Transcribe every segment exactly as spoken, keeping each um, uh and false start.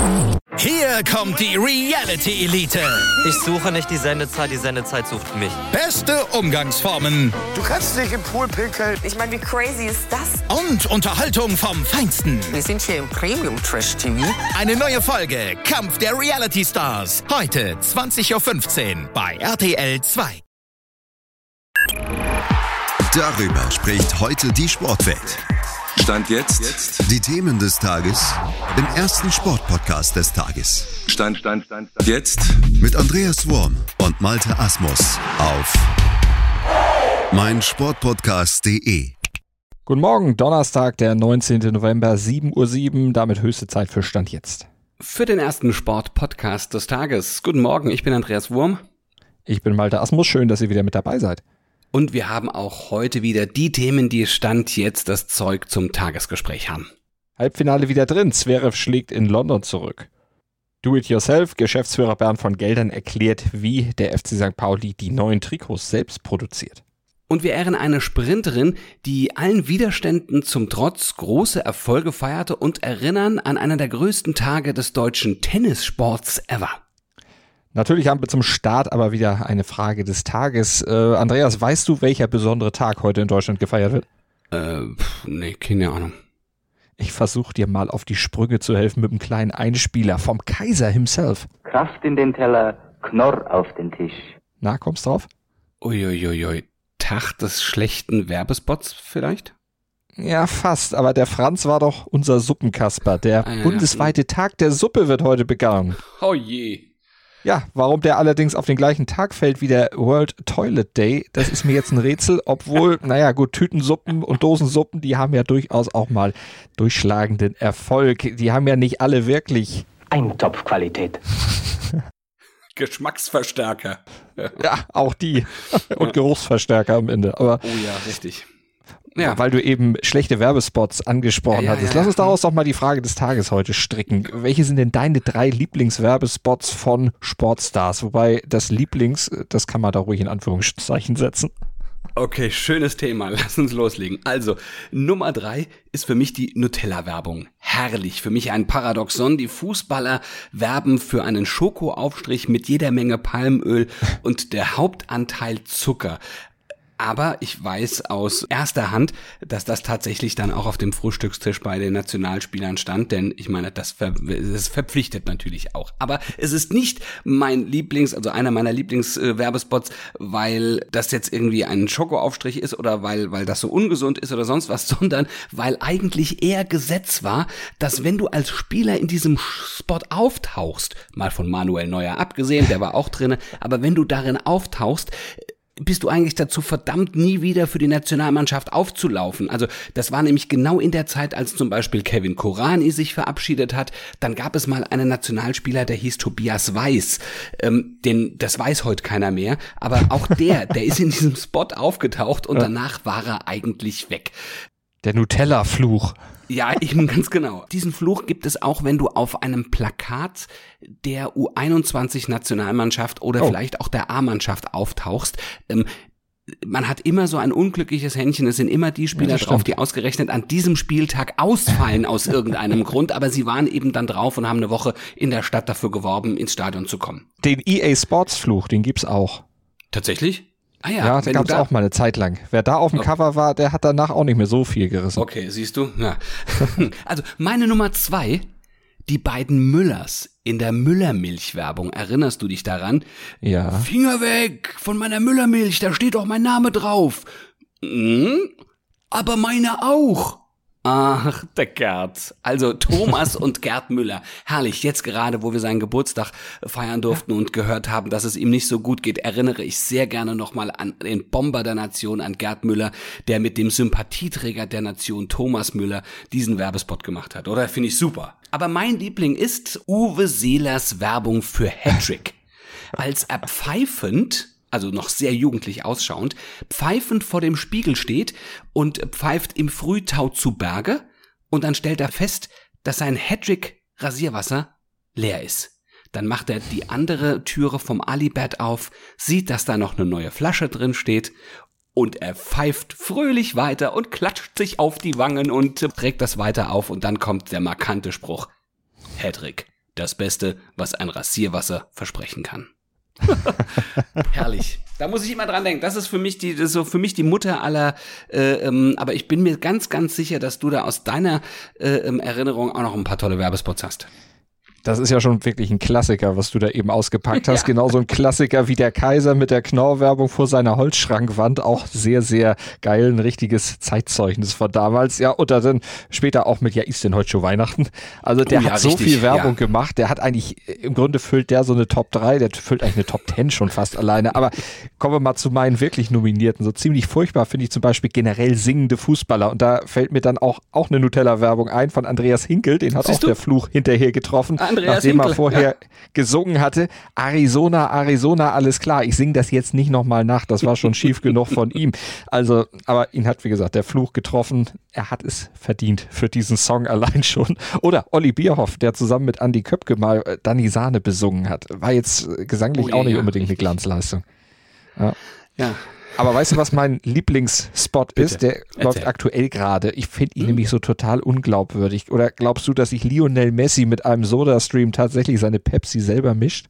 Hier kommt die Reality Elite. Ich suche nicht die Sendezeit, die Sendezeit sucht mich. Beste Umgangsformen. Du kannst dich im Pool pinkeln. Ich meine, wie crazy ist das? Und Unterhaltung vom Feinsten. Wir sind hier im Premium-Trash-T V. Eine neue Folge Kampf der Reality Stars. Heute zwanzig Uhr fünfzehn bei R T L zwei. Darüber spricht heute die Sportwelt. Stand jetzt. Die Themen des Tages im ersten Sportpodcast des Tages. Stand, Stand, Stand, Stand. Jetzt. Mit Andreas Worm und Malte Asmus auf meinsportpodcast punkt de. Guten Morgen, Donnerstag, der neunzehnten November, sieben Uhr sieben, damit höchste Zeit für Stand jetzt. Für den ersten Sportpodcast des Tages. Guten Morgen, ich bin Andreas Worm. Ich bin Malte Asmus, schön, dass ihr wieder mit dabei seid. Und wir haben auch heute wieder die Themen, die Stand jetzt das Zeug zum Tagesgespräch haben. Halbfinale wieder drin, Zverev schlägt in London zurück. Do-it-yourself, Geschäftsführer Bernd von Geldern erklärt, wie der F C Sankt Pauli die neuen Trikots selbst produziert. Und wir ehren eine Sprinterin, die allen Widerständen zum Trotz große Erfolge feierte und erinnern an einen der größten Tage des deutschen Tennissports ever. Natürlich haben wir zum Start aber wieder eine Frage des Tages. Äh, Andreas, weißt du, welcher besondere Tag heute in Deutschland gefeiert wird? Äh, pff, nee, keine Ahnung. Ich versuche dir mal auf die Sprünge zu helfen mit einem kleinen Einspieler vom Kaiser himself. Kraft in den Teller, Knorr auf den Tisch. Na, kommst drauf? Uiuiui, Tag des schlechten Werbespots vielleicht? Ja, fast, aber der Franz war doch unser Suppenkasper. Der ah, ja, bundesweite ja. Tag der Suppe wird heute begangen. Oh je. Ja, warum der allerdings auf den gleichen Tag fällt wie der World Toilet Day, das ist mir jetzt ein Rätsel, obwohl, naja gut, Tütensuppen und Dosensuppen, die haben ja durchaus auch mal durchschlagenden Erfolg. Die haben ja nicht alle wirklich Eintopfqualität. Geschmacksverstärker. Ja, auch die. Und Geruchsverstärker am Ende. Aber oh ja, richtig. Ja. Weil du eben schlechte Werbespots angesprochen ja, ja, hattest. ja, Lass uns ja. daraus doch mal die Frage des Tages heute stricken. Welche sind denn deine drei Lieblingswerbespots von Sportstars? Wobei das Lieblings, das kann man da ruhig in Anführungszeichen setzen. Okay, schönes Thema. Lass uns loslegen. Also, Nummer drei ist für mich die Nutella-Werbung. Herrlich. Für mich ein Paradoxon. Die Fußballer werben für einen Schokoaufstrich mit jeder Menge Palmöl und der Hauptanteil Zucker. Aber ich weiß aus erster Hand, dass das tatsächlich dann auch auf dem Frühstückstisch bei den Nationalspielern stand, denn ich meine, das, ver- das verpflichtet natürlich auch. Aber es ist nicht mein Lieblings, also einer meiner Lieblingswerbespots, äh, weil das jetzt irgendwie ein Schokoaufstrich ist oder weil, weil das so ungesund ist oder sonst was, sondern weil eigentlich eher Gesetz war, dass wenn du als Spieler in diesem Spot auftauchst, mal von Manuel Neuer abgesehen, der war auch drinne, aber wenn du darin auftauchst, bist du eigentlich dazu verdammt, nie wieder für die Nationalmannschaft aufzulaufen. Also das war nämlich genau in der Zeit, als zum Beispiel Kevin Kurani sich verabschiedet hat. Dann gab es mal einen Nationalspieler, der hieß Tobias Weiß. Ähm, den, das weiß heute keiner mehr. Aber auch der, der ist in diesem Spot aufgetaucht und danach war er eigentlich weg. Der Nutella-Fluch. Ja, eben ganz genau. Diesen Fluch gibt es auch, wenn du auf einem Plakat der U einundzwanzig Nationalmannschaft oder oh. vielleicht auch der A-Mannschaft auftauchst. Ähm, man hat immer so ein unglückliches Händchen. Es sind immer die Spieler ja, drauf, die ausgerechnet an diesem Spieltag ausfallen aus irgendeinem Grund. Aber sie waren eben dann drauf und haben eine Woche in der Stadt dafür geworben, ins Stadion zu kommen. Den E A Sports Fluch, den gibt's auch. Tatsächlich? Ah ja, ja, den gab es auch mal eine Zeit lang. Wer da auf dem oh. Cover war, der hat danach auch nicht mehr so viel gerissen. Okay, siehst du? Ja. Also meine Nummer zwei, die beiden Müllers in der Müllermilch-Werbung. Erinnerst du dich daran? Ja. Finger weg von meiner Müllermilch, da steht doch mein Name drauf. Hm? Aber meine auch. Ach, der Gerd. Also Thomas und Gerd Müller. Herrlich, jetzt gerade, wo wir seinen Geburtstag feiern durften und gehört haben, dass es ihm nicht so gut geht, erinnere ich sehr gerne nochmal an den Bomber der Nation, an Gerd Müller, der mit dem Sympathieträger der Nation, Thomas Müller, diesen Werbespot gemacht hat. Oder? Finde ich super. Aber mein Liebling ist Uwe Seelers Werbung für Hattrick. Als er pfeifend, also noch sehr jugendlich ausschauend, pfeifend vor dem Spiegel steht und pfeift im Frühtau zu Berge und dann stellt er fest, dass sein Hattrick-Rasierwasser leer ist. Dann macht er die andere Türe vom Alibert auf, sieht, dass da noch eine neue Flasche drin steht und er pfeift fröhlich weiter und klatscht sich auf die Wangen und trägt das weiter auf und dann kommt der markante Spruch: Hattrick, das Beste, was ein Rasierwasser versprechen kann. Herrlich. Da muss ich immer dran denken. Das ist für mich die, das ist so für mich die Mutter aller, äh, ähm, aber ich bin mir ganz, ganz sicher, dass du da aus deiner äh, ähm, Erinnerung auch noch ein paar tolle Werbespots hast. Das ist ja schon wirklich ein Klassiker, was du da eben ausgepackt hast. Ja. Genauso ein Klassiker wie der Kaiser mit der Knorr-Werbung vor seiner Holzschrankwand. Auch sehr, sehr geil. Ein richtiges Zeitzeugnis von damals. Ja, und dann später auch mit, ja, ist denn heute schon Weihnachten? Also der oh, ja, hat so richtig, viel Werbung ja. gemacht. Der hat eigentlich, im Grunde füllt der so eine Top drei. Der füllt eigentlich eine Top zehn schon fast alleine. Aber kommen wir mal zu meinen wirklich Nominierten. So ziemlich furchtbar finde ich zum Beispiel generell singende Fußballer. Und da fällt mir dann auch, auch eine Nutella-Werbung ein von Andreas Hinkel. Den hat Siehst auch du? der Fluch hinterher getroffen. Andreas Nachdem Hinkel, er vorher ja. gesungen hatte, Arizona, Arizona, alles klar. Ich singe das jetzt nicht nochmal nach, das war schon schief genug von ihm. Also, aber ihn hat, wie gesagt, der Fluch getroffen. Er hat es verdient für diesen Song allein schon. Oder Olli Bierhoff, der zusammen mit Andi Köpke mal äh, Danny Sahne besungen hat. War jetzt äh, gesanglich Oh, ja, auch nicht ja. unbedingt eine Glanzleistung. Ja. Ja. Aber weißt du, was mein Lieblingsspot Bitte. ist? Der Erzähl. läuft aktuell gerade. Ich finde ihn nämlich so total unglaubwürdig. Oder glaubst du, dass sich Lionel Messi mit einem Soda-Stream tatsächlich seine Pepsi selber mischt?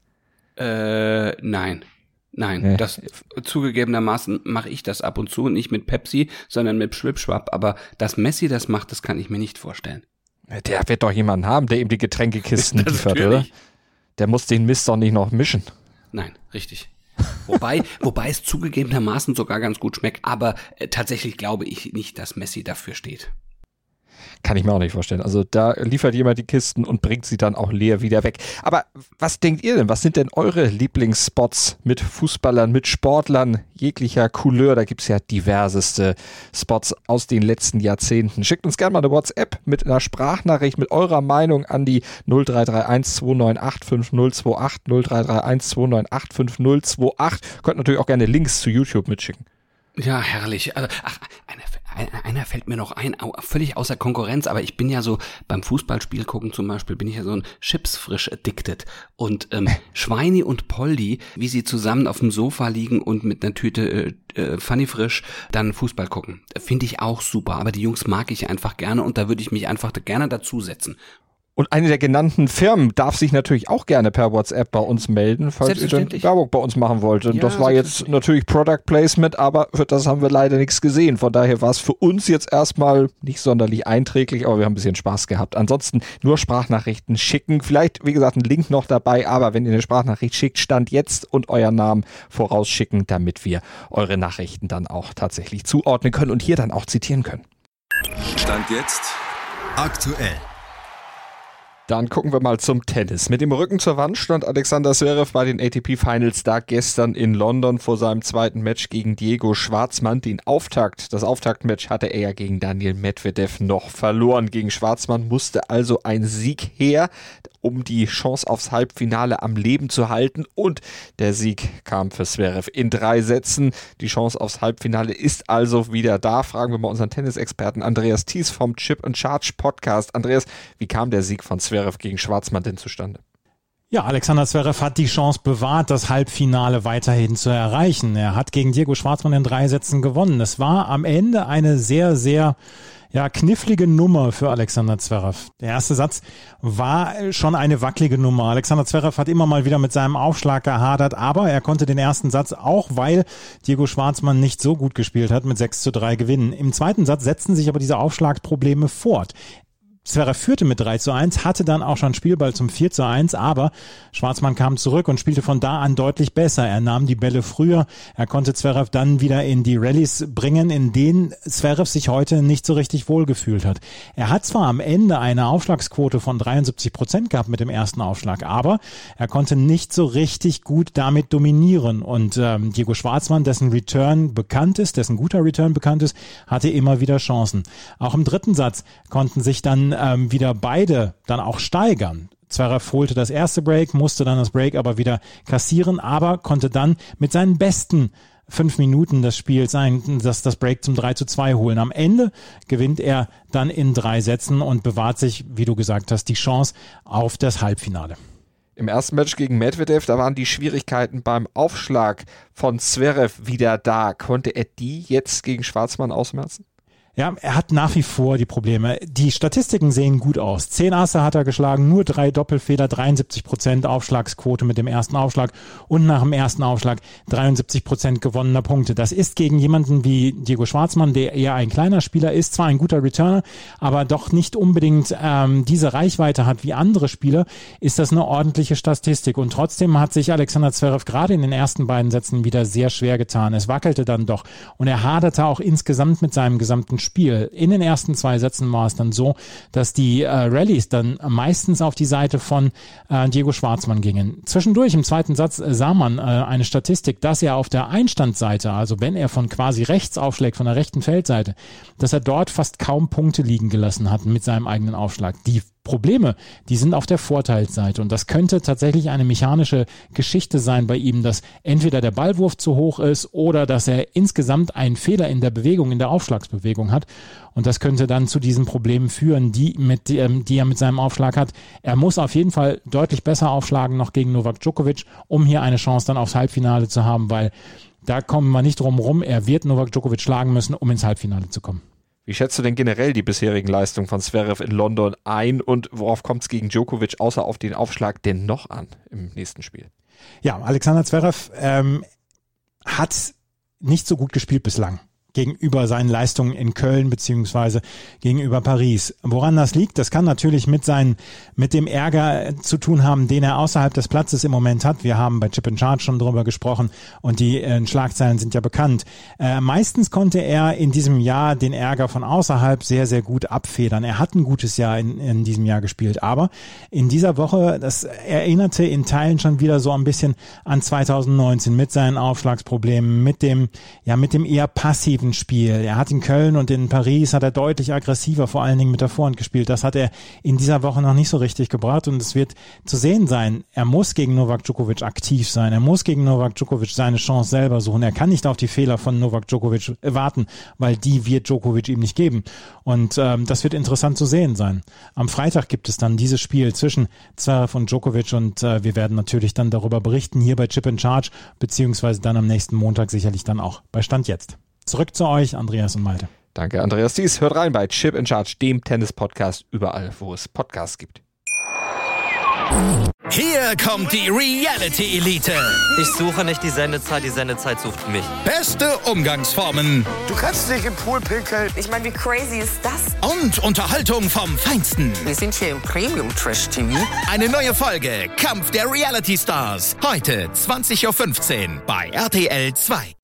Äh, nein. Nein, Nee. das zugegebenermaßen mache ich das ab und zu, nicht mit Pepsi, sondern mit Schwipschwapp. Aber dass Messi das macht, das kann ich mir nicht vorstellen. Der wird doch jemanden haben, der ihm die Getränkekisten Das liefert, oder? natürlich. Der muss den Mist doch nicht noch mischen. Nein, richtig. Wobei, wobei es zugegebenermaßen sogar ganz gut schmeckt, aber äh, tatsächlich glaube ich nicht, dass Messi dafür steht. Kann ich mir auch nicht vorstellen. Also da liefert jemand die Kisten und bringt sie dann auch leer wieder weg. Aber was denkt ihr denn? Was sind denn eure Lieblingsspots mit Fußballern, mit Sportlern jeglicher Couleur? Da gibt's ja diverseste Spots aus den letzten Jahrzehnten. Schickt uns gerne mal eine WhatsApp mit einer Sprachnachricht mit eurer Meinung an die null drei drei eins zwei neun acht fünf null zwei acht, null drei drei eins zwei neun acht fünf null zwei acht. Könnt natürlich auch gerne Links zu YouTube mitschicken. Ja, herrlich. Also, ach, einer, einer, einer fällt mir noch ein, au- völlig außer Konkurrenz, aber ich bin ja so, beim Fußballspiel gucken zum Beispiel, bin ich ja so ein Chipsfrisch addicted. Und ähm, Schweini und Poldi, wie sie zusammen auf dem Sofa liegen und mit einer Tüte äh, äh, Funny Frisch dann Fußball gucken, finde ich auch super. Aber die Jungs mag ich einfach gerne und da würde ich mich einfach gerne dazusetzen. Und eine der genannten Firmen darf sich natürlich auch gerne per WhatsApp bei uns melden, falls ihr dann Selbstverständlich. Werbung bei uns machen wollt. Und Ja, das war jetzt natürlich Product Placement, aber für das haben wir leider nichts gesehen. Von daher war es für uns jetzt erstmal nicht sonderlich einträglich, aber wir haben ein bisschen Spaß gehabt. Ansonsten nur Sprachnachrichten schicken. Vielleicht, wie gesagt, ein Link noch dabei, aber wenn ihr eine Sprachnachricht schickt, Stand jetzt und euren Namen vorausschicken, damit wir eure Nachrichten dann auch tatsächlich zuordnen können und hier dann auch zitieren können. Stand jetzt Aktuell. Dann gucken wir mal zum Tennis. Mit dem Rücken zur Wand stand Alexander Zverev bei den A T P Finals da gestern in London vor seinem zweiten Match gegen Diego Schwartzmann. Den Auftakt, das Auftaktmatch hatte er ja gegen Daniil Medvedev noch verloren. Gegen Schwartzmann musste also ein Sieg her, um die Chance aufs Halbfinale am Leben zu halten. Und der Sieg kam für Zverev in drei Sätzen. Die Chance aufs Halbfinale ist also wieder da. Fragen wir mal unseren Tennisexperten Andreas Thies vom Chip and Charge Podcast. Andreas, wie kam der Sieg von Zverev gegen Schwartzmann denn zustande? Ja, Alexander Zverev hat die Chance bewahrt, das Halbfinale weiterhin zu erreichen. Er hat gegen Diego Schwartzmann in drei Sätzen gewonnen. Es war am Ende eine sehr, sehr ja, knifflige Nummer für Alexander Zverev. Der erste Satz war schon eine wackelige Nummer. Alexander Zverev hat immer mal wieder mit seinem Aufschlag gehadert, aber er konnte den ersten Satz, auch weil Diego Schwartzmann nicht so gut gespielt hat, mit sechs zu drei gewinnen. Im zweiten Satz setzten sich aber diese Aufschlagprobleme fort. Zverev führte mit drei zu eins, hatte dann auch schon Spielball zum vier zu eins, aber Schwartzmann kam zurück und spielte von da an deutlich besser. Er nahm die Bälle früher, er konnte Zverev dann wieder in die Rallyes bringen, in denen Zverev sich heute nicht so richtig wohlgefühlt hat. Er hat zwar am Ende eine Aufschlagsquote von dreiundsiebzig Prozent gehabt mit dem ersten Aufschlag, aber er konnte nicht so richtig gut damit dominieren und ähm, Diego Schwartzmann, dessen Return bekannt ist, dessen guter Return bekannt ist, hatte immer wieder Chancen. Auch im dritten Satz konnten sich dann ähm, wieder beide dann auch steigern. Zverev holte das erste Break, musste dann das Break aber wieder kassieren, aber konnte dann mit seinen besten fünf Minuten des Spiels ein, das, das Break zum drei zu zwei holen. Am Ende gewinnt er dann in drei Sätzen und bewahrt sich, wie du gesagt hast, die Chance auf das Halbfinale. Im ersten Match gegen Medvedev, da waren die Schwierigkeiten beim Aufschlag von Zverev wieder da. Konnte er die jetzt gegen Schwartzmann ausmerzen? Ja, er hat nach wie vor die Probleme. Die Statistiken sehen gut aus. Zehn Asse hat er geschlagen, nur drei Doppelfehler, dreiundsiebzig Prozent Aufschlagsquote mit dem ersten Aufschlag und nach dem ersten Aufschlag dreiundsiebzig Prozent gewonnener Punkte. Das ist gegen jemanden wie Diego Schwartzman, der eher ein kleiner Spieler ist, zwar ein guter Returner, aber doch nicht unbedingt ähm, diese Reichweite hat wie andere Spieler, ist das eine ordentliche Statistik. Und trotzdem hat sich Alexander Zverev gerade in den ersten beiden Sätzen wieder sehr schwer getan. Es wackelte dann doch und er haderte auch insgesamt mit seinem gesamten Spiel. In den ersten zwei Sätzen war es dann so, dass die äh, Rallyes dann meistens auf die Seite von äh, Diego Schwartzman gingen. Zwischendurch im zweiten Satz äh, sah man äh, eine Statistik, dass er auf der Einstandseite, also wenn er von quasi rechts aufschlägt, von der rechten Feldseite, dass er dort fast kaum Punkte liegen gelassen hat mit seinem eigenen Aufschlag. Die Probleme, die sind auf der Vorteilsseite und das könnte tatsächlich eine mechanische Geschichte sein bei ihm, dass entweder der Ballwurf zu hoch ist oder dass er insgesamt einen Fehler in der Bewegung, in der Aufschlagsbewegung hat und das könnte dann zu diesen Problemen führen, die, mit, ähm, die er mit seinem Aufschlag hat. Er muss auf jeden Fall deutlich besser aufschlagen noch gegen Novak Djokovic, um hier eine Chance dann aufs Halbfinale zu haben, weil da kommen wir nicht drum rum, er wird Novak Djokovic schlagen müssen, um ins Halbfinale zu kommen. Wie schätzt du denn generell die bisherigen Leistungen von Zverev in London ein und worauf kommt es gegen Djokovic außer auf den Aufschlag denn noch an im nächsten Spiel? Ja, Alexander Zverev ähm, hat nicht so gut gespielt bislang gegenüber seinen Leistungen in Köln beziehungsweise gegenüber Paris. Woran das liegt, das kann natürlich mit seinen, mit dem Ärger zu tun haben, den er außerhalb des Platzes im Moment hat. Wir haben bei Chip and Charge schon drüber gesprochen und die äh, Schlagzeilen sind ja bekannt. Äh, meistens konnte er in diesem Jahr den Ärger von außerhalb sehr, sehr gut abfedern. Er hat ein gutes Jahr in, in diesem Jahr gespielt, aber in dieser Woche, das erinnerte in Teilen schon wieder so ein bisschen an zweitausendneunzehn mit seinen Aufschlagsproblemen, mit dem, ja, mit dem eher passiven Spiel. Er hat in Köln und in Paris hat er deutlich aggressiver, vor allen Dingen mit der Vorhand gespielt. Das hat er in dieser Woche noch nicht so richtig gebracht und es wird zu sehen sein. Er muss gegen Novak Djokovic aktiv sein. Er muss gegen Novak Djokovic seine Chance selber suchen. Er kann nicht auf die Fehler von Novak Djokovic warten, weil die wird Djokovic ihm nicht geben. Und ähm, das wird interessant zu sehen sein. Am Freitag gibt es dann dieses Spiel zwischen Zverev und Djokovic und äh, wir werden natürlich dann darüber berichten hier bei Chip and Charge, beziehungsweise dann am nächsten Montag sicherlich dann auch bei Stand jetzt. Zurück zu euch, Andreas und Malte. Danke, Andreas Dies. Hört rein bei Chip and Charge, dem Tennis-Podcast, überall, wo es Podcasts gibt. Hier kommt die Reality-Elite. Ich suche nicht die Sendezeit, die Sendezeit sucht mich. Beste Umgangsformen. Du kannst dich im Pool pinkeln. Ich meine, wie crazy ist das? Und Unterhaltung vom Feinsten. Wir sind hier im Premium-Trash-T V. Eine neue Folge Kampf der Reality Stars. Heute zwanzig Uhr fünfzehn bei R T L zwei.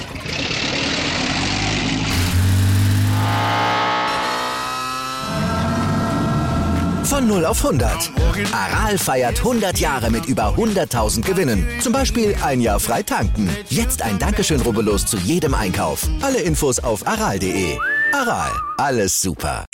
Von null auf hundert. Aral feiert hundert Jahre mit über hunderttausend Gewinnen. Zum Beispiel ein Jahr frei tanken. Jetzt ein Dankeschön, rubbellos zu jedem Einkauf. Alle Infos auf aral punkt de. Aral, alles super.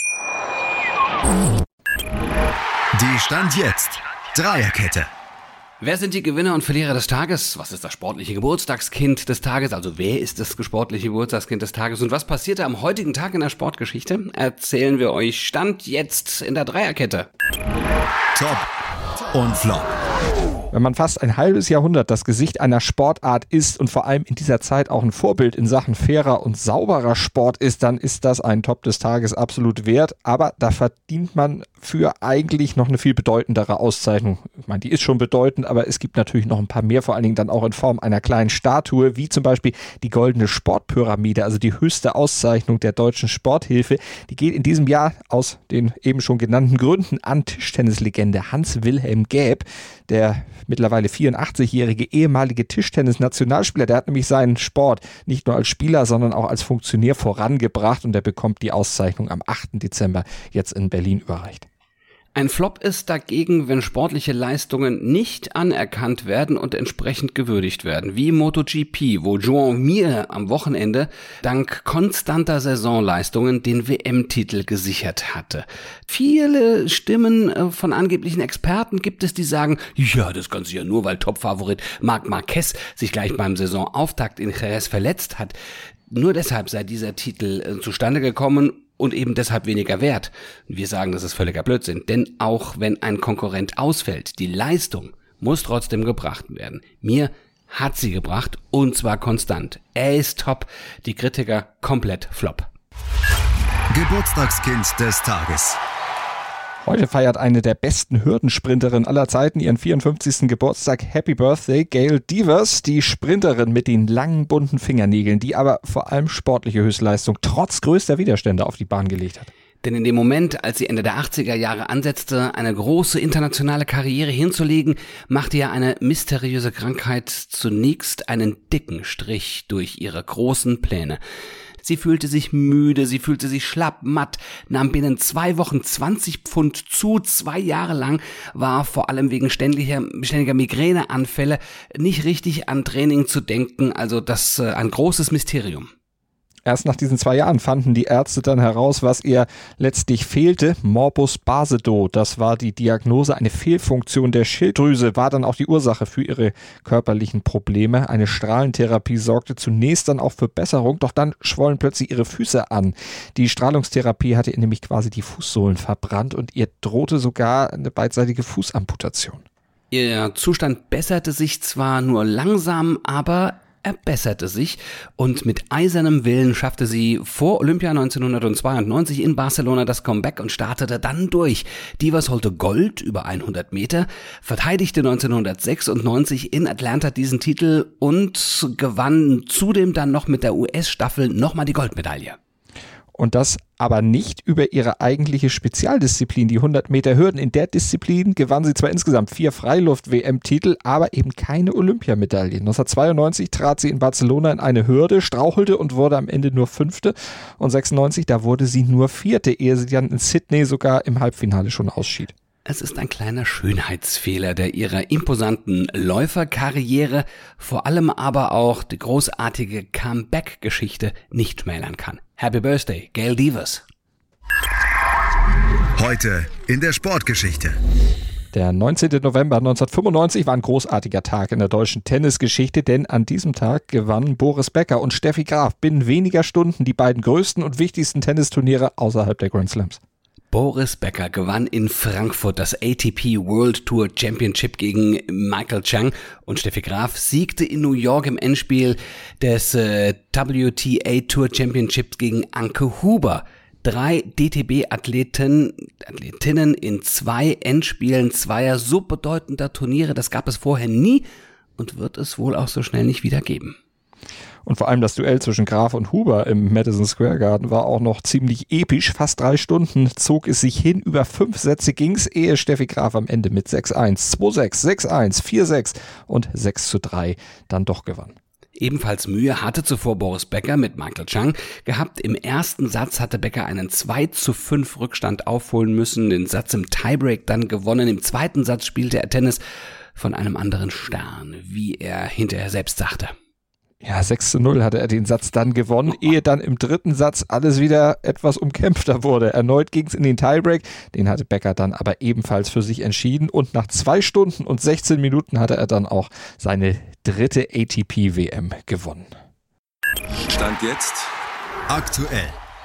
Die Stand jetzt. Dreierkette. Wer sind die Gewinner und Verlierer des Tages? Was ist das sportliche Geburtstagskind des Tages? Also wer ist das sportliche Geburtstagskind des Tages? Und was passierte am heutigen Tag in der Sportgeschichte? Erzählen wir euch Stand jetzt in der Dreierkette. Top und Flop. Wenn man fast ein halbes Jahrhundert das Gesicht einer Sportart ist und vor allem in dieser Zeit auch ein Vorbild in Sachen fairer und sauberer Sport ist, dann ist das ein Top des Tages absolut wert. Aber da verdient man für eigentlich noch eine viel bedeutendere Auszeichnung. Ich meine, die ist schon bedeutend, aber es gibt natürlich noch ein paar mehr, vor allen Dingen dann auch in Form einer kleinen Statue, wie zum Beispiel die Goldene Sportpyramide, also die höchste Auszeichnung der deutschen Sporthilfe. Die geht in diesem Jahr aus den eben schon genannten Gründen an Tischtennislegende Hans-Wilhelm Gaeb, der mittlerweile vierundachtzigjährige ehemalige Tischtennis-Nationalspieler. Der hat nämlich seinen Sport nicht nur als Spieler, sondern auch als Funktionär vorangebracht und der bekommt die Auszeichnung am achten Dezember jetzt in Berlin überreicht. Ein Flop ist dagegen, wenn sportliche Leistungen nicht anerkannt werden und entsprechend gewürdigt werden, wie MotoGP, wo Joan Mir am Wochenende dank konstanter Saisonleistungen den W M-Titel gesichert hatte. Viele Stimmen von angeblichen Experten gibt es, die sagen, ja, das Ganze ja nur, weil Topfavorit Marc Marquez sich gleich beim Saisonauftakt in Jerez verletzt hat. Nur deshalb sei dieser Titel äh, zustande gekommen und eben deshalb weniger wert. Wir sagen, das ist völliger Blödsinn, denn auch wenn ein Konkurrent ausfällt, die Leistung muss trotzdem gebracht werden. Mir hat sie gebracht und zwar konstant. Er ist top, die Kritiker komplett flop. Geburtstagskind des Tages. Heute feiert eine der besten Hürdensprinterinnen aller Zeiten ihren vierundfünfzigsten Geburtstag. Happy Birthday, Gail Devers, die Sprinterin mit den langen bunten Fingernägeln, die aber vor allem sportliche Höchstleistung trotz größter Widerstände auf die Bahn gelegt hat. Denn in dem Moment, als sie Ende der achtziger Jahre ansetzte, eine große internationale Karriere hinzulegen, machte ja eine mysteriöse Krankheit zunächst einen dicken Strich durch ihre großen Pläne. Sie fühlte sich müde, sie fühlte sich schlapp, matt, nahm binnen zwei Wochen zwanzig Pfund zu. Zwei Jahre lang war vor allem wegen ständiger, ständiger Migräneanfälle nicht richtig an Training zu denken, also das äh, ein großes Mysterium. Erst nach diesen zwei Jahren fanden die Ärzte dann heraus, was ihr letztlich fehlte. Morbus Basedow, das war die Diagnose. Eine Fehlfunktion der Schilddrüse war dann auch die Ursache für ihre körperlichen Probleme. Eine Strahlentherapie sorgte zunächst dann auch für Besserung, doch dann schwollen plötzlich ihre Füße an. Die Strahlungstherapie hatte ihr nämlich quasi die Fußsohlen verbrannt und ihr drohte sogar eine beidseitige Fußamputation. Ihr Zustand besserte sich zwar nur langsam, aber er besserte sich und mit eisernem Willen schaffte sie vor Olympia neunzehnhundertzweiundneunzig in Barcelona das Comeback und startete dann durch. Devers holte Gold über hundert Meter, verteidigte neunzehnhundertsechsundneunzig in Atlanta diesen Titel und gewann zudem dann noch mit der U S-Staffel nochmal die Goldmedaille. Und das aber nicht über ihre eigentliche Spezialdisziplin, die hundert Meter Hürden. In der Disziplin gewann sie zwar insgesamt vier Freiluft-W M-Titel, aber eben keine Olympiamedaille. neunzehnhundertzweiundneunzig trat sie in Barcelona in eine Hürde, strauchelte und wurde am Ende nur Fünfte. Und sechsundneunzig, da wurde sie nur Vierte, ehe sie dann in Sydney sogar im Halbfinale schon ausschied. Es ist ein kleiner Schönheitsfehler, der ihrer imposanten Läuferkarriere, vor allem aber auch die großartige Comeback-Geschichte nicht schmälern kann. Happy Birthday, Gail Devers. Heute in der Sportgeschichte. Der neunzehnten November neunzehnhundertfünfundneunzig war ein großartiger Tag in der deutschen Tennisgeschichte, denn an diesem Tag gewannen Boris Becker und Steffi Graf binnen weniger Stunden die beiden größten und wichtigsten Tennisturniere außerhalb der Grand Slams. Boris Becker gewann in Frankfurt das A T P World Tour Championship gegen Michael Chang und Steffi Graf siegte in New York im Endspiel des äh, W T A Tour Championships gegen Anke Huber. Drei D T B-Athleten, Athletinnen in zwei Endspielen zweier so bedeutender Turniere, das gab es vorher nie und wird es wohl auch so schnell nicht wieder geben. Und vor allem das Duell zwischen Graf und Huber im Madison Square Garden war auch noch ziemlich episch. Fast drei Stunden zog es sich hin. Über fünf Sätze ging's, ehe Steffi Graf am Ende mit sechs eins, zwei sechs, sechs eins, vier sechs und sechs zu drei dann doch gewann. Ebenfalls Mühe hatte zuvor Boris Becker mit Michael Chang gehabt. Im ersten Satz hatte Becker einen zwei zu fünf Rückstand aufholen müssen, den Satz im Tiebreak dann gewonnen. Im zweiten Satz spielte er Tennis von einem anderen Stern, wie er hinterher selbst sagte. Ja, sechs zu null hatte er den Satz dann gewonnen, ehe dann im dritten Satz alles wieder etwas umkämpfter wurde. Erneut ging es in den Tiebreak, den hatte Becker dann aber ebenfalls für sich entschieden und nach zwei Stunden und sechzehn Minuten hatte er dann auch seine dritte A T P W M gewonnen. Stand jetzt aktuell.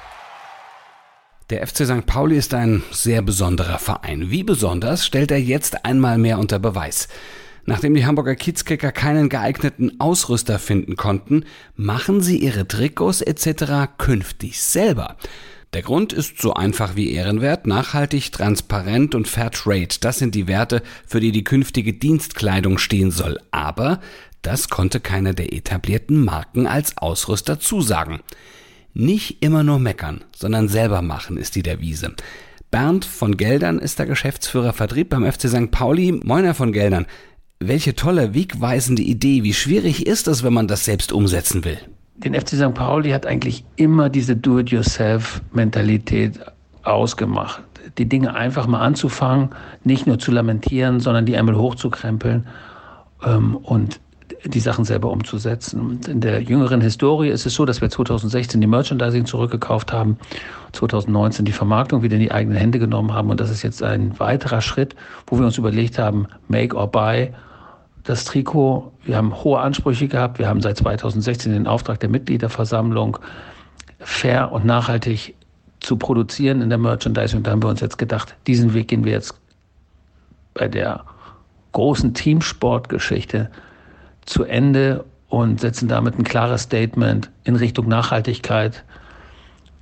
Der F C Sankt Pauli ist ein sehr besonderer Verein. Wie besonders, stellt er jetzt einmal mehr unter Beweis. Nachdem die Hamburger Kiezkicker keinen geeigneten Ausrüster finden konnten, machen sie ihre Trikots et cetera künftig selber. Der Grund ist so einfach wie ehrenwert, nachhaltig, transparent und Fairtrade. Das sind die Werte, für die die künftige Dienstkleidung stehen soll. Aber das konnte keine der etablierten Marken als Ausrüster zusagen. Nicht immer nur meckern, sondern selber machen ist die Devise. Bernd von Geldern ist der Geschäftsführer Vertrieb beim F C Sankt Pauli. Moin, Herr von Geldern. Welche tolle, wegweisende Idee. Wie schwierig ist es, wenn man das selbst umsetzen will? Den F C Sankt Pauli hat eigentlich immer diese Do-it-yourself-Mentalität ausgemacht. Die Dinge einfach mal anzufangen, nicht nur zu lamentieren, sondern die einmal hochzukrempeln ähm, und die Sachen selber umzusetzen. Und in der jüngeren Historie ist es so, dass wir zweitausendsechzehn die Merchandising zurückgekauft haben, zweitausendneunzehn die Vermarktung wieder in die eigenen Hände genommen haben und das ist jetzt ein weiterer Schritt, wo wir uns überlegt haben, make or buy. Das Trikot, wir haben hohe Ansprüche gehabt, wir haben seit zweitausendsechzehn den Auftrag der Mitgliederversammlung, fair und nachhaltig zu produzieren in der Merchandising. Und da haben wir uns jetzt gedacht, diesen Weg gehen wir jetzt bei der großen Teamsportgeschichte zu Ende und setzen damit ein klares Statement in Richtung Nachhaltigkeit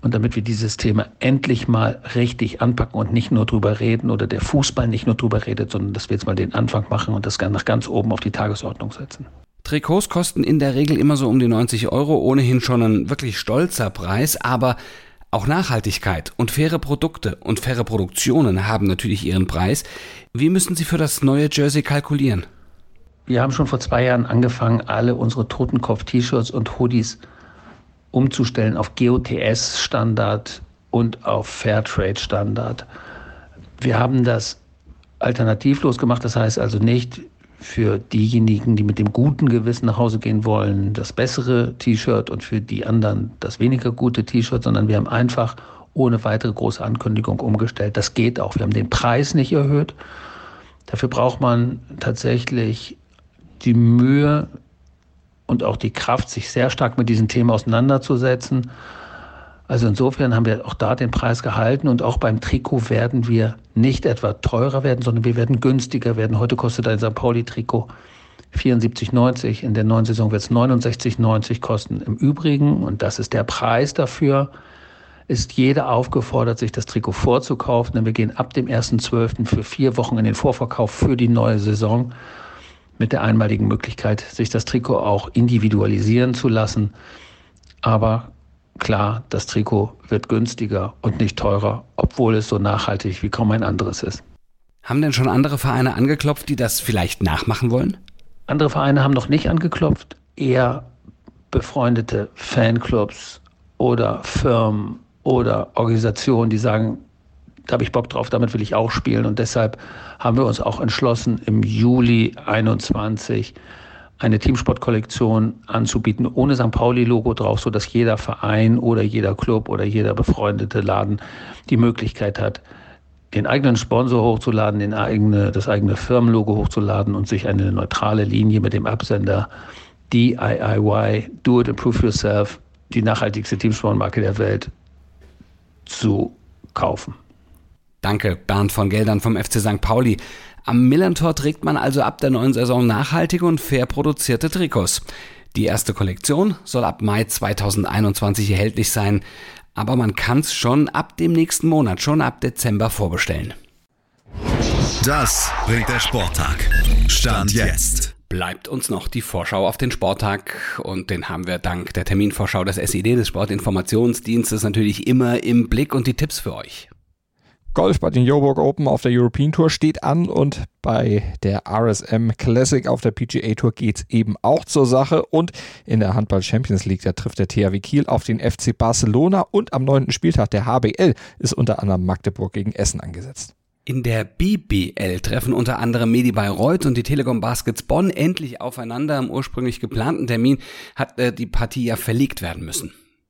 Und damit wir dieses Thema endlich mal richtig anpacken und nicht nur drüber reden oder der Fußball nicht nur drüber redet, sondern dass wir jetzt mal den Anfang machen und das nach ganz oben auf die Tagesordnung setzen. Trikots kosten in der Regel immer so um die neunzig Euro, ohnehin schon ein wirklich stolzer Preis, aber auch Nachhaltigkeit und faire Produkte und faire Produktionen haben natürlich ihren Preis. Wie müssen Sie für das neue Jersey kalkulieren? Wir haben schon vor zwei Jahren angefangen, alle unsere Totenkopf-T-Shirts und Hoodies umzustellen auf G O T S-Standard und auf Fairtrade-Standard. Wir haben das alternativlos gemacht, das heißt also nicht für diejenigen, die mit dem guten Gewissen nach Hause gehen wollen, das bessere T-Shirt und für die anderen das weniger gute T-Shirt, sondern wir haben einfach ohne weitere große Ankündigung umgestellt. Das geht auch. Wir haben den Preis nicht erhöht. Dafür braucht man tatsächlich die Mühe und auch die Kraft, sich sehr stark mit diesen Themen auseinanderzusetzen. Also insofern haben wir auch da den Preis gehalten und auch beim Trikot werden wir nicht etwa teurer werden, sondern wir werden günstiger werden. Heute kostet ein Sankt Pauli-Trikot vierundsiebzig neunzig, in der neuen Saison wird es neunundsechzig neunzig kosten. Im Übrigen, und das ist der Preis dafür, ist jeder aufgefordert, sich das Trikot vorzukaufen, denn wir gehen ab dem ersten zwölften für vier Wochen in den Vorverkauf für die neue Saison, mit der einmaligen Möglichkeit, sich das Trikot auch individualisieren zu lassen. Aber klar, das Trikot wird günstiger und nicht teurer, obwohl es so nachhaltig wie kaum ein anderes ist. Haben denn schon andere Vereine angeklopft, die das vielleicht nachmachen wollen? Andere Vereine haben noch nicht angeklopft, eher befreundete Fanclubs oder Firmen oder Organisationen, die sagen, da habe ich Bock drauf, damit will ich auch spielen. Und deshalb haben wir uns auch entschlossen, im Juli einundzwanzig eine Teamsportkollektion anzubieten, ohne Sankt Pauli-Logo drauf, sodass jeder Verein oder jeder Club oder jeder befreundete Laden die Möglichkeit hat, den eigenen Sponsor hochzuladen, den eigene, das eigene Firmenlogo hochzuladen und sich eine neutrale Linie mit dem Absender D I Y Y, Do It Improve Yourself, die nachhaltigste Teamsportmarke der Welt, zu kaufen. Danke, Bernd von Geldern vom F C Sankt Pauli. Am Millerntor trägt man also ab der neuen Saison nachhaltige und fair produzierte Trikots. Die erste Kollektion soll ab Mai zweitausendeinundzwanzig erhältlich sein, aber man kann es schon ab dem nächsten Monat, schon ab Dezember vorbestellen. Das bringt der Sporttag. Stand jetzt. Bleibt uns noch die Vorschau auf den Sporttag und den haben wir dank der Terminvorschau des S I D, des Sportinformationsdienstes, natürlich immer im Blick und die Tipps für euch. Golf bei den Joburg Open auf der European Tour steht an und bei der R S M Classic auf der P G A Tour geht's eben auch zur Sache und in der Handball Champions League, da trifft der T H W Kiel auf den F C Barcelona und am neunten Spieltag der H B L ist unter anderem Magdeburg gegen Essen angesetzt. In der B B L treffen unter anderem Medi Bayreuth und die Telekom Baskets Bonn endlich aufeinander. Am ursprünglich geplanten Termin hat äh, die Partie ja verlegt werden müssen.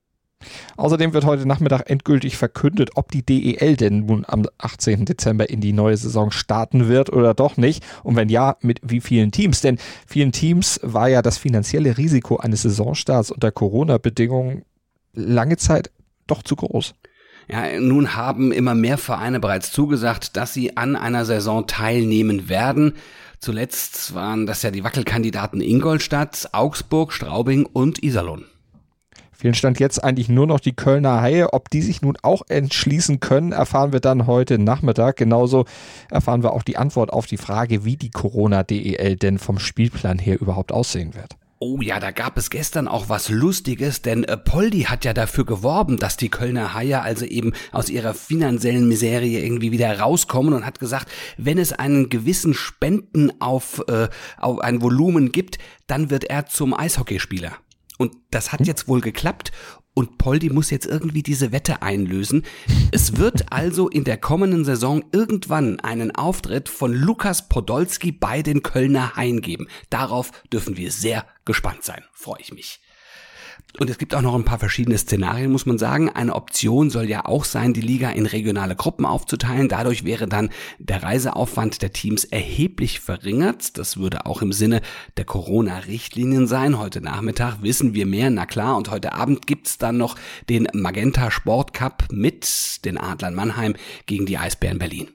Außerdem wird heute Nachmittag endgültig verkündet, ob die D E L denn nun am achtzehnten Dezember in die neue Saison starten wird oder doch nicht. Und wenn ja, mit wie vielen Teams? Denn vielen Teams war ja das finanzielle Risiko eines Saisonstarts unter Corona-Bedingungen lange Zeit doch zu groß. Ja, nun haben immer mehr Vereine bereits zugesagt, dass sie an einer Saison teilnehmen werden. Zuletzt waren das ja die Wackelkandidaten Ingolstadt, Augsburg, Straubing und Iserlohn. Vielen Stand jetzt eigentlich nur noch die Kölner Haie. Ob die sich nun auch entschließen können, erfahren wir dann heute Nachmittag. Genauso erfahren wir auch die Antwort auf die Frage, wie die Corona-D E L denn vom Spielplan her überhaupt aussehen wird. Oh ja, da gab es gestern auch was Lustiges, denn äh, Poldi hat ja dafür geworben, dass die Kölner Haie also eben aus ihrer finanziellen Miserie irgendwie wieder rauskommen und hat gesagt, wenn es einen gewissen Spenden auf, äh, auf ein Volumen gibt, dann wird er zum Eishockeyspieler. Und das hat jetzt wohl geklappt und Poldi muss jetzt irgendwie diese Wette einlösen. Es wird also in der kommenden Saison irgendwann einen Auftritt von Lukas Podolski bei den Kölner Haien geben. Darauf dürfen wir sehr gespannt sein. Freue ich mich. Und es gibt auch noch ein paar verschiedene Szenarien, muss man sagen. Eine Option soll ja auch sein, die Liga in regionale Gruppen aufzuteilen. Dadurch wäre dann der Reiseaufwand der Teams erheblich verringert. Das würde auch im Sinne der Corona-Richtlinien sein. Heute Nachmittag wissen wir mehr, na klar. Und heute Abend gibt's dann noch den Magenta Sport Cup mit den Adlern Mannheim gegen die Eisbären Berlin.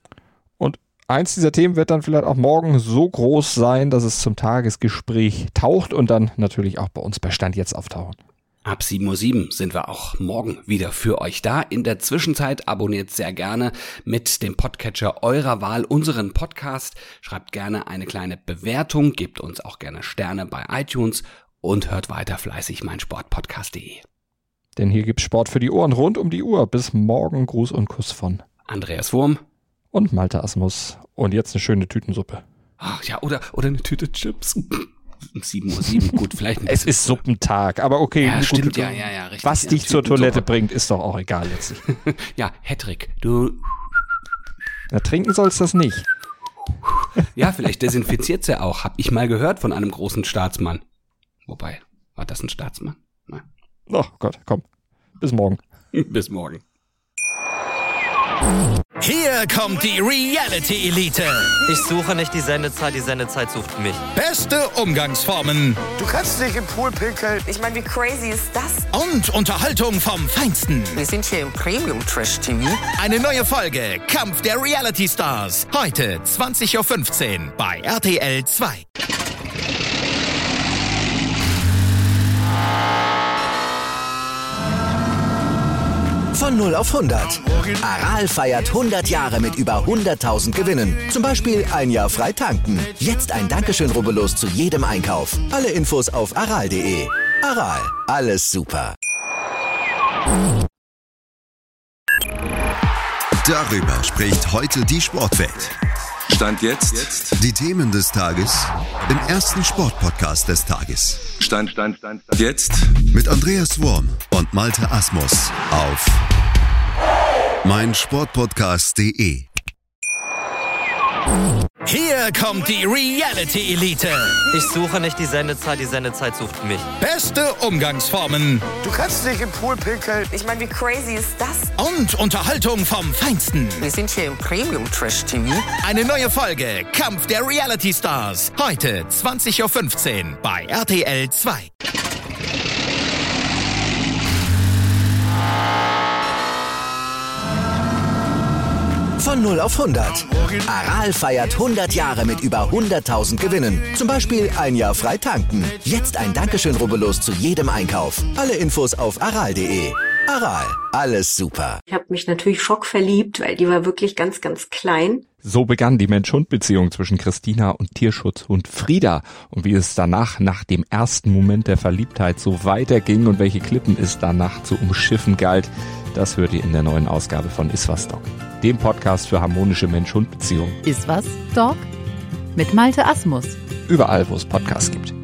Und eins dieser Themen wird dann vielleicht auch morgen so groß sein, dass es zum Tagesgespräch taucht und dann natürlich auch bei uns bei Stand jetzt auftauchen. Ab sieben Uhr sieben sind wir auch morgen wieder für euch da. In der Zwischenzeit abonniert sehr gerne mit dem Podcatcher eurer Wahl unseren Podcast. Schreibt gerne eine kleine Bewertung, gebt uns auch gerne Sterne bei iTunes und hört weiter fleißig meinsportpodcast punkt de. Denn hier gibt's Sport für die Ohren rund um die Uhr. Bis morgen. Gruß und Kuss von Andreas Wurm und Malte Asmus. Und jetzt eine schöne Tütensuppe. Ach ja, oder, oder eine Tüte Chips. sieben Uhr sieben, gut, vielleicht. Es ist Suppentag, aber okay. Ja, gut, stimmt, gut, ja, ja, ja, richtig. Was ja, dich zur Toilette Suppe bringt, ist doch auch egal letztlich. Ja, Hattrick, du. Na, trinken sollst du das nicht. Ja, vielleicht desinfiziert's ja auch, hab ich mal gehört von einem großen Staatsmann. Wobei, war das ein Staatsmann? Nein. Oh Gott, komm. Bis morgen. Bis morgen. Hier kommt die Reality Elite. Ich suche nicht die Sendezeit, die Sendezeit sucht mich. Beste Umgangsformen. Du kannst dich im Pool pinkeln. Ich meine, wie crazy ist das? Und Unterhaltung vom Feinsten. Wir sind hier im Premium Trash T V. Eine neue Folge Kampf der Reality Stars. Heute zwanzig Uhr fünfzehn bei R T L zwei. Von null auf hundert. Aral feiert hundert Jahre mit über hunderttausend Gewinnen. Zum Beispiel ein Jahr frei tanken. Jetzt ein Dankeschön, rubbellos zu jedem Einkauf. Alle Infos auf aral punkt de. Aral, alles super. Darüber spricht heute die Sportwelt. Stand jetzt. Die Themen des Tages im ersten Sportpodcast des Tages. Stand, Stand, Stand, Stand. Jetzt. Mit Andreas Worm und Malte Asmus auf meinsportpodcast punkt de. Hier kommt die Reality Elite. Ich suche nicht die Sendezeit, die Sendezeit sucht mich. Beste Umgangsformen. Du kannst dich im Pool pinkeln. Ich meine, wie crazy ist das? Und Unterhaltung vom Feinsten. Wir sind hier im Premium Trash T V. Eine neue Folge Kampf der Reality Stars. Heute zwanzig Uhr fünfzehn bei R T L zwei. Von null auf hundert. Aral feiert hundert Jahre mit über hunderttausend Gewinnen. Zum Beispiel ein Jahr frei tanken. Jetzt ein Dankeschön, rubbellos zu jedem Einkauf. Alle Infos auf aral punkt de. Aral, alles super. Ich habe mich natürlich schockverliebt, weil die war wirklich ganz, ganz klein. So begann die Mensch-Hund-Beziehung zwischen Christina und Tierschutzhund Frieda. Und wie es danach, nach dem ersten Moment der Verliebtheit, so weiterging und welche Klippen es danach zu umschiffen galt, das hört ihr in der neuen Ausgabe von Iswas Dog, dem Podcast für harmonische Mensch-Hund-Beziehungen. Iswas Dog mit Malte Asmus. Überall, wo es Podcasts gibt.